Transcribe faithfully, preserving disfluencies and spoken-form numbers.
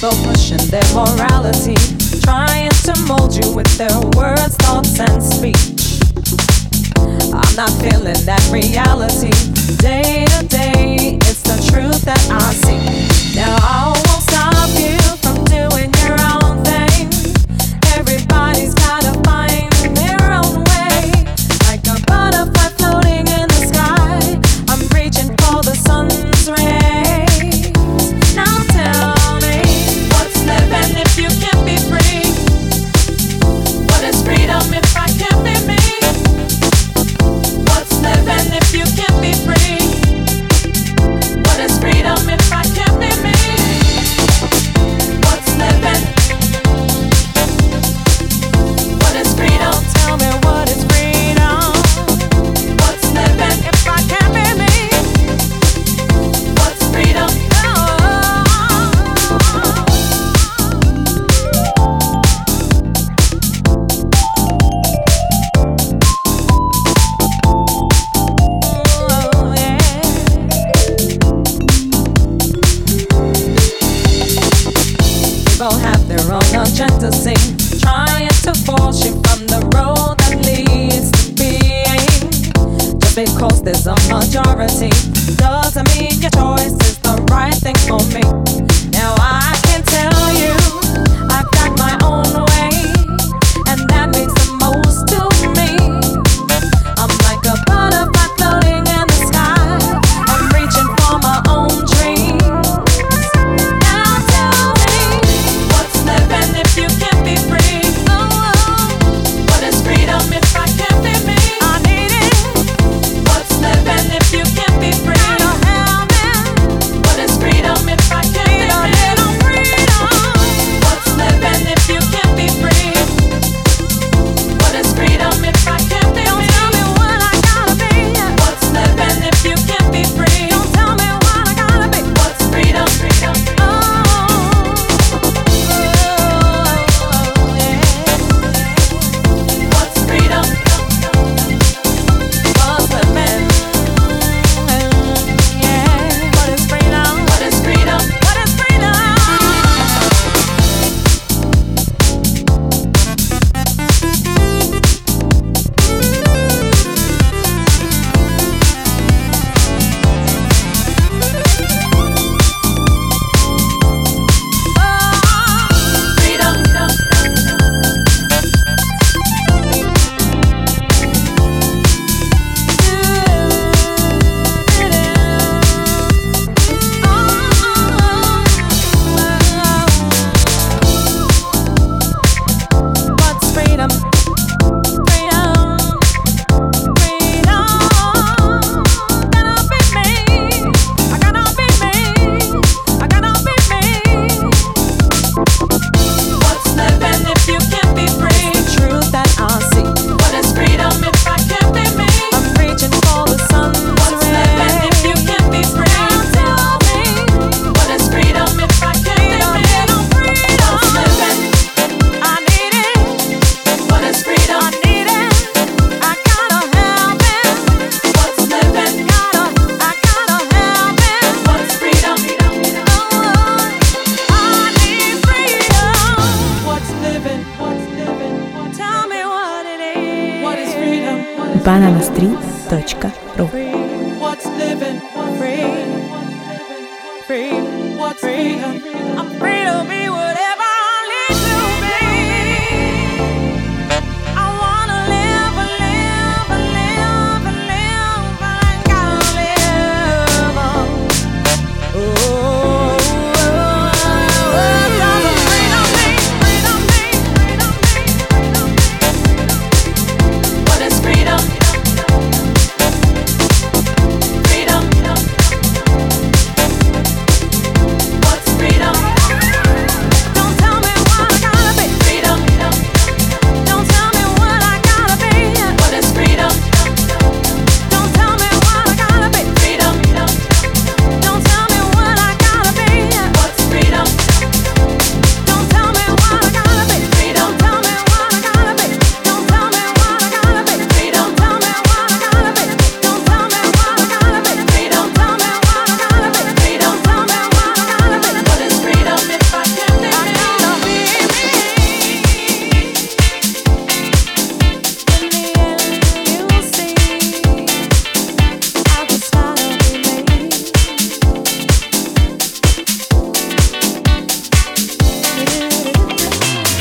people pushing their morality, trying to mold you with their words, thoughts, and speech. I'm not feeling that reality. Day to day, it's the truth that I see. Now I won't stop you from doing your own thing. Everybody's gotta find their own way. Like a butterfly floating in the sky, I'm reaching for the sun's rays. Now tell me, what's living if you can't be free? What is freedom if I can't be me? What's living if you can't be free? What is freedom if I can't be me? What's living? What is freedom? Tell me what is freedom? What's living if I can't be me? What's freedom? People have their own agenda, sing, trying to force you from the road that leads to being. Just because there's a majority doesn't mean your choice is the right thing for me. Now I can tell you I've got my own way, and that means the most to me. I'm like a butterfly floating in the sky, I'm reaching for my own dreams. Now tell me, what's living if you can't be free? What is freedom if I can't be me? I need it. What's living if you can't be free? What is freedom if I can't be me? What's living if you can't be free? What is freedom if I can't be me? Don't tell me what I gotta be. What's living if you can't be free? Don't tell me what I gotta be. What's freedom? Freedom. Oh, oh, yeah. What's freedom? What's living? Yeah. What is freedom? What is freedom? What is freedom? What's freedom? Freedom, freedom. Gotta be me. I gotta be me. I gotta be me. What's living if you can't be free? It's the truth that I see. What is freedom if I can't be me? I'm reaching for the sun's rays. What's living if you can't be free? Tell me, what is freedom if I can't be me? What's living? I need it. What is freedom? I need it. I gotta have it. What's living? Gotta, I gotta have it. What's freedom? Oh, I need freedom. What's living? What's living? Tell me what it is. What is freedom? banana street точка ру. What's living? Free. Free. What's freedom? I'm free to be